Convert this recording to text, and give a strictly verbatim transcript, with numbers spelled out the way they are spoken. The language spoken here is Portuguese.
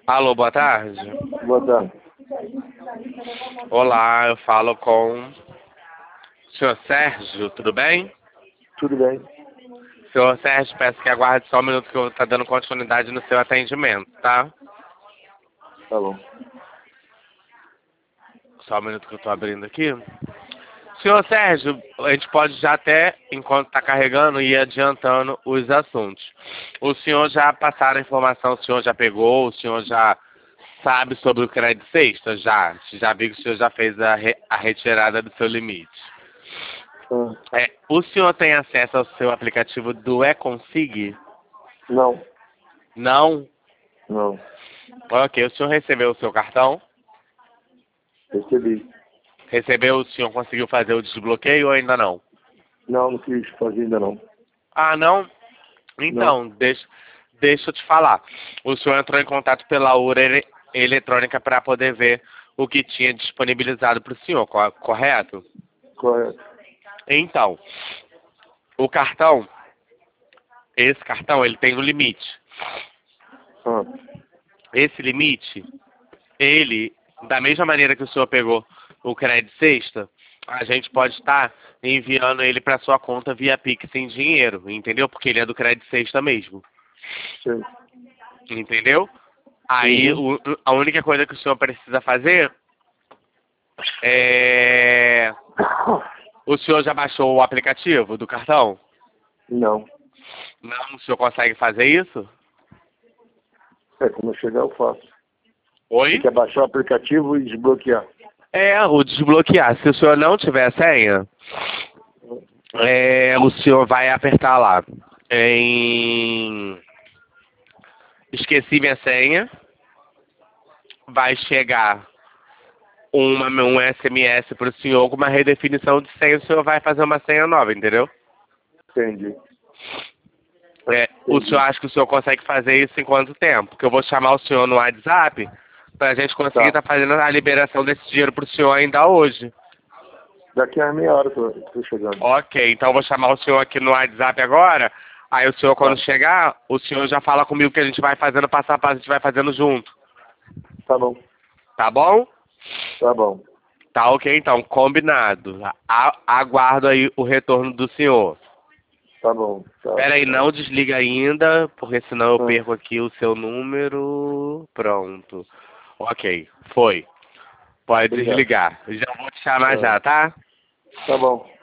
Alô, boa tarde. Boa tarde. Olá, eu falo com o senhor Sérgio, tudo bem? Tudo bem? Senhor Sérgio, peço que aguarde só um minuto que eu estou dando continuidade no seu atendimento, tá? Tá bom. Só um minuto que eu estou abrindo aqui. Senhor Sérgio, a gente pode já até, enquanto está carregando, ir adiantando os assuntos. O senhor já passaram a informação, o senhor já pegou, o senhor já sabe sobre o crédito sexta? Já. Já vi que o senhor já fez a, re, a retirada do seu limite. Ah, É, o senhor tem acesso ao seu aplicativo do eConsig? não, Não? não. Ok, o senhor recebeu o seu cartão? Recebi. Recebeu, o senhor conseguiu fazer o desbloqueio ou ainda não? Não, não fiz fazer ainda não. Ah, não? Não. Então, deixa, deixa eu te falar. O senhor entrou em contato pela URA ele- eletrônica para poder ver o que tinha disponibilizado para o senhor, co- correto? Correto. Então, o cartão, esse cartão, ele tem um limite. Ah, Esse limite, ele, da mesma maneira que o senhor pegou o crédito sexta, a gente pode estar enviando ele para sua conta via Pix sem dinheiro, entendeu? Porque ele é do crédito sexta mesmo, sei. entendeu? Aí, Uhum. o- a única coisa que o senhor precisa fazer é... O senhor já baixou o aplicativo do cartão? Não. Não, o senhor consegue fazer isso? É, quando eu chegar eu faço. Você Oi? quer baixar o aplicativo e desbloquear? É, o desbloquear. Se o senhor não tiver a senha, é, o senhor vai apertar lá em esqueci minha senha, vai chegar uma, um S M S para o senhor com uma redefinição de senha, o senhor vai fazer uma senha nova, entendeu? Entendi. É, o senhor Entendi. acha que o senhor consegue fazer isso em quanto tempo? Porque eu vou chamar o senhor no WhatsApp para a gente conseguir Tá. estar fazendo a liberação desse dinheiro para o senhor ainda hoje. Daqui a meia hora eu tô, tô chegando. Ok, então eu vou chamar o senhor aqui no WhatsApp agora. Aí o senhor, quando Tá. chegar, o senhor já fala comigo que a gente vai fazendo passo a passo, a gente vai fazendo junto. Tá bom. Tá bom? Tá bom. Tá ok, então, combinado. A- aguardo aí o retorno do senhor. Tá bom. Tá. Pera aí, não desliga ainda, porque senão eu Ah, perco aqui o seu número. Pronto. Ok, foi. Pode obrigado. desligar. Já vou te chamar Tá. já, tá? Tá bom.